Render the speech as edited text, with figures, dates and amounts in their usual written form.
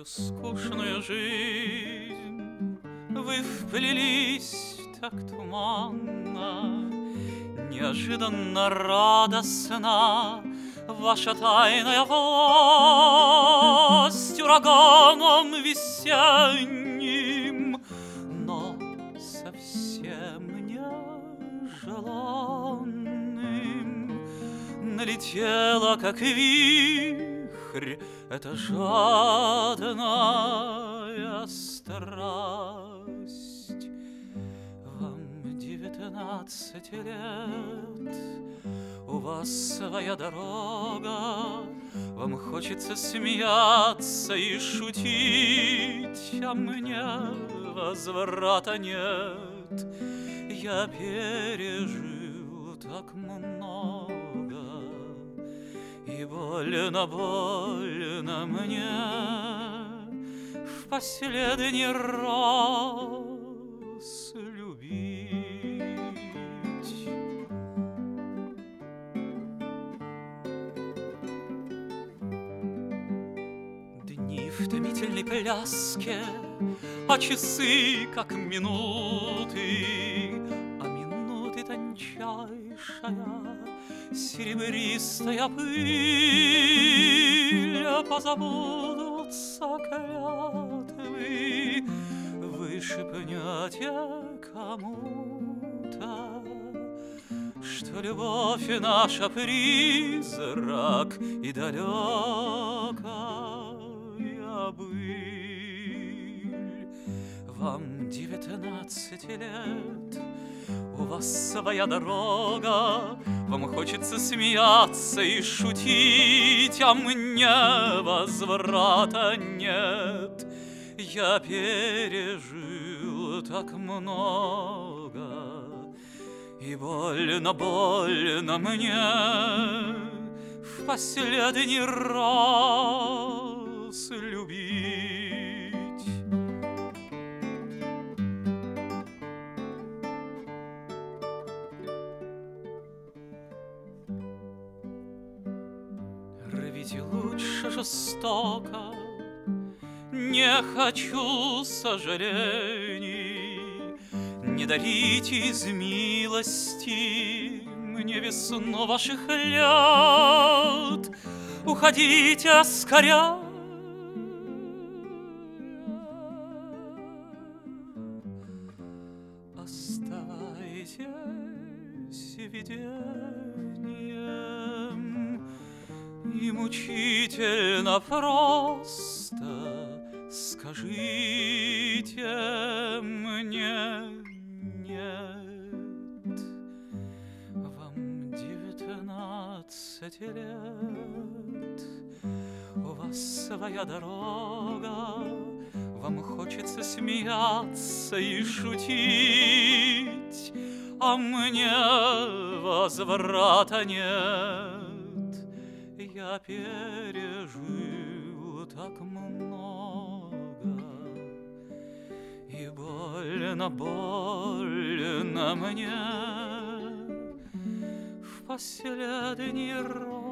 скучную жизнь вы вплелись так туманно, неожиданно радостна ваша тайная власть ураганом весенним, но совсем нежеланным налетела, как вихрь, эта жадная страсть. Вам 19 лет, у вас своя дорога, вам хочется смеяться и шутить, а мне возврата нет. Я пережил так много, и больно, больно мне в последний раз любить. Дни в томительной пляске, а часы как минуты, а минуты тончайшая серебристая пыль. Позабудутся клятвы, вы шепнете кому-то, что любовь наша призрак и далекая быль. Вам 19 лет, у вас своя дорога, вам хочется смеяться и шутить, а мне возврата нет. Я пережил так много, и больно, больно мне в последний раз любить. Рвите лучше жестоко, не хочу сожалений, не дарите из милости мне весну ваших лет. Уходите скорее, оставайтесь видением, и мучительно просто скажите мне нет. Вам 19 лет, у вас своя дорога, вам хочется смеяться и шутить, а мне возврата нет. Я пережил так много, и больно, больно мне в последний раз